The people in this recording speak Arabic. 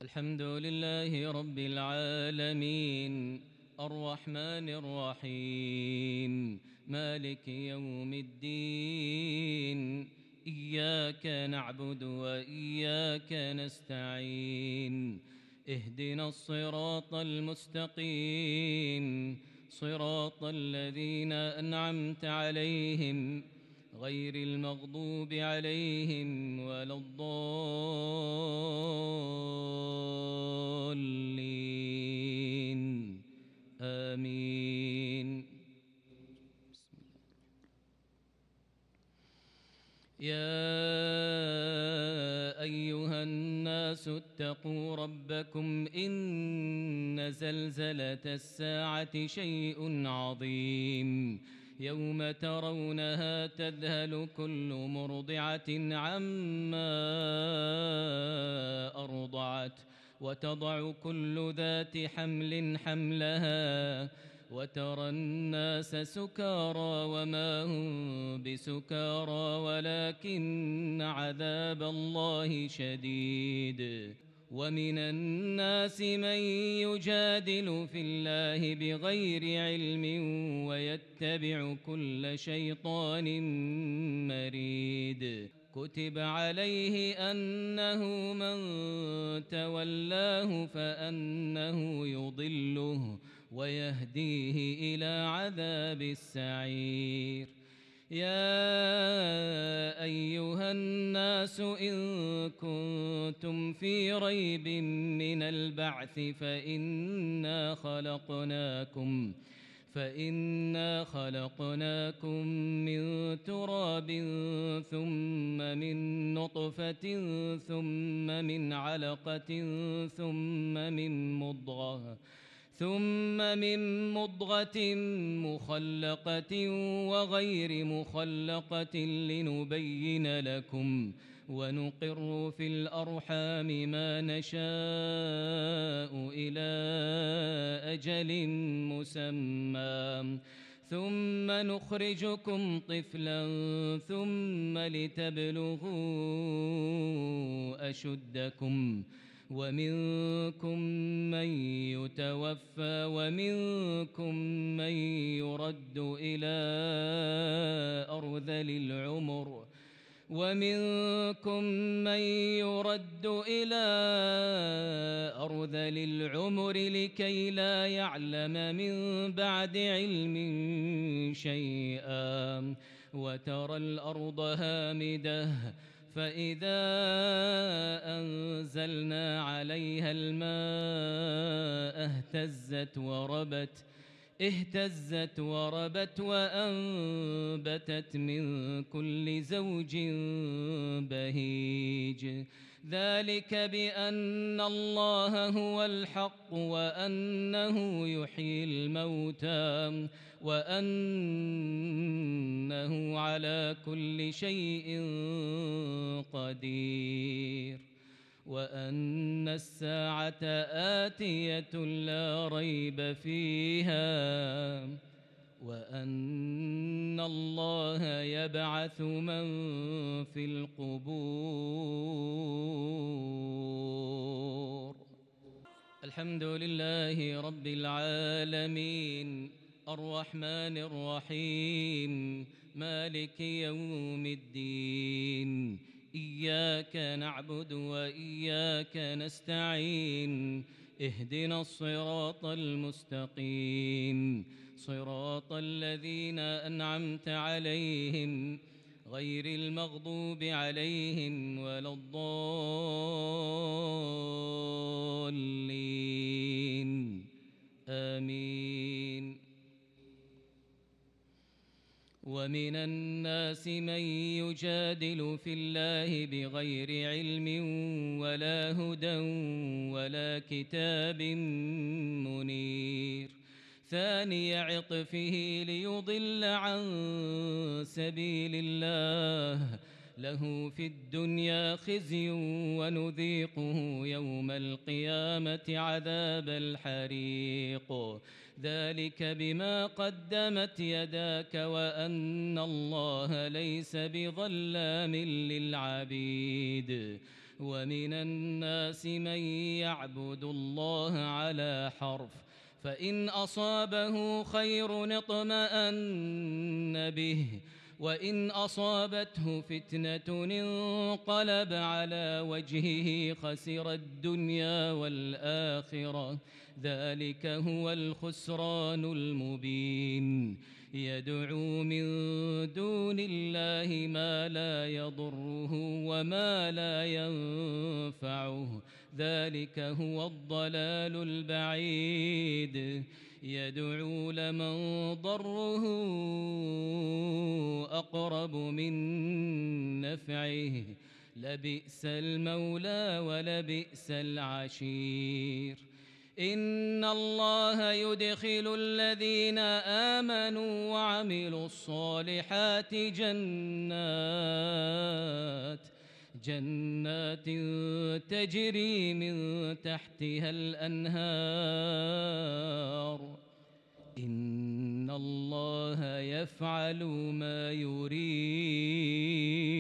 الحمد لله رب العالمين الرحمن الرحيم مالك يوم الدين إياك نعبد وإياك نستعين اهدنا الصراط المستقيم صراط الذين أنعمت عليهم غير المغضوب عليهم ولا الضالين آمين. يا أيها الناس اتقوا ربكم إن زلزلة الساعة شيء عظيم يوم ترونها تذهل كل مرضعة عما أرضعت وتضع كل ذات حمل حملها وترى الناس سكارى وما هم بسكارى ولكن عذاب الله شديد. ومن الناس من يجادل في الله بغير علم ويتبع كل شيطان مريد. كتب عليه أنه من تولاه فأنه يضله ويهديه إلى عذاب السعير. يا أيها الناس إن كنتم في ريب من البعث فإنا خلقناكم من تراب ثم من نطفة ثم من علقة ثم من مضغة مخلقة وغير مخلقة لنبين لكم ونقر في الأرحام ما نشاء إلى أجل مسمى ثم نخرجكم طفلا ثم لتبلغوا أشدكم ومنكم من يتوفى ومنكم من يرد إلى أرذل العمر لكي لا يعلم من بعد علم شيئا وترى الأرض هامدة فإذا أنزلنا عليها الماء اهتزت وربت وأنبتت من كل زوج بهيج. ذلك بأن الله هو الحق وأنه يحيي الموتى وأنه على كل شيء قدير وأن الساعة آتية لا ريب فيها وأن الله يبعث من في القبور. الحمد لله رب العالمين الرحمن الرحيم مالك يوم الدين إياك نعبد وإياك نستعين اهدنا الصراط المستقيم صراط الذين أنعمت عليهم غير المغضوب عليهم ولا الضالين آمين. ومن الناس من يجادل في الله بغير علم ولا هدى ولا كتاب منير. ثاني عطفه ليضل عن سبيل الله له في الدنيا خزي ونذيقه يوم القيامة عذاب الحريق. ذلك بما قدمت يداك وأن الله ليس بظلام للعبيد. ومن الناس من يعبد الله على حرف فإن أصابه خير اطمأن به وإن أصابته فتنة انقلب على وجهه خسر الدنيا والآخرة ذلك هو الخسران المبين يدعو من دون الله ما لا يضره وما لا ينفعه ذلك هو الضلال البعيد يدعو لمن ضره أقرب من نفعه لبئس المولى ولبئس العشير إن الله يدخل الذين آمنوا وعملوا الصالحات جنات تجري من تحتها الأنهار إن الله يفعل ما يريد.